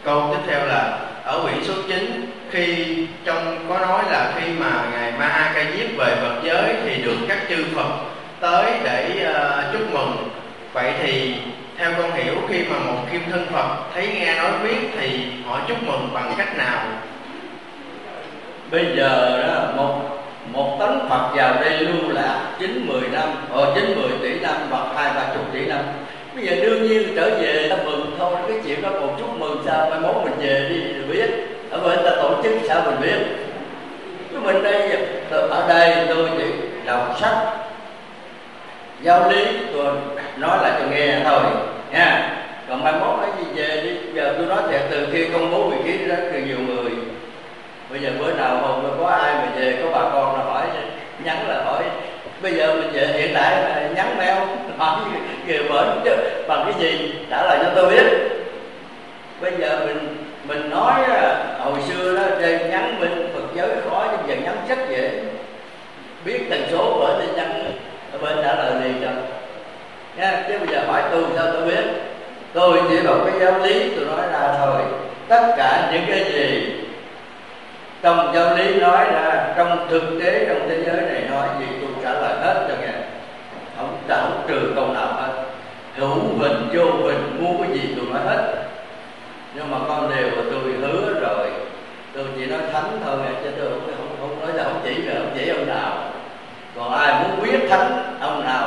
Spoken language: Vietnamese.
Câu tiếp theo là ở quyển số 9, khi trong có nói là khi mà ngài Ma Ha Ca Diếp về Phật giới thì được các chư Phật tới để chúc mừng. Vậy thì theo con hiểu, khi mà một kim thân Phật thấy nghe nói biết thì họ chúc mừng bằng cách nào? Bây giờ đó, một tấn Phật vào đây lưu lạc 9-10 năm, 9-10 tỷ năm hoặc 20-30 tỷ năm. Bây giờ đương nhiên trở về ta mừng thôi, cái chuyện đó còn chúc mừng sao? Mai mốt mình về đi rồi biết. Ở bên ta tổ chức sao mình biết? Chứ mình đây, ở đây tôi chỉ đọc sách giáo lý, tôi nói lại cho nghe thôi nha. Còn mai mốt nói gì về đi. Giờ tôi nói thiệt, từ khi công bố vị trí rất là nhiều người. Bây giờ bữa nào không có ai mà về, có bà con là hỏi, nhắn là hỏi. Bây giờ mình về hiện tại là nhắn mail hỏi người bệnh chứ bằng cái gì, trả lời cho tôi biết. Bây giờ mình nói hồi xưa đó trên nhắn bên Phật giới khó, nhưng giờ nhắn rất dễ, biết tần số bởi thì nhắn ở bên trả lời liền cho nha. Chứ bây giờ hỏi tôi sao tôi biết? Tôi chỉ đọc cái giáo lý tôi nói ra thôi. Tất cả những cái gì trong giáo lý nói ra, trong thực tế trong thế giới này nói gì tôi trả lời hết cho nghe, không trừ câu nào hết. Hữu hình vô hình, muốn cái gì tôi nói hết. Nhưng mà con đều mà tôi hứa rồi, tôi chỉ nói thánh thôi nghe, chứ tôi không nói là không chỉ ông nào. Còn ai muốn quyết thánh ông nào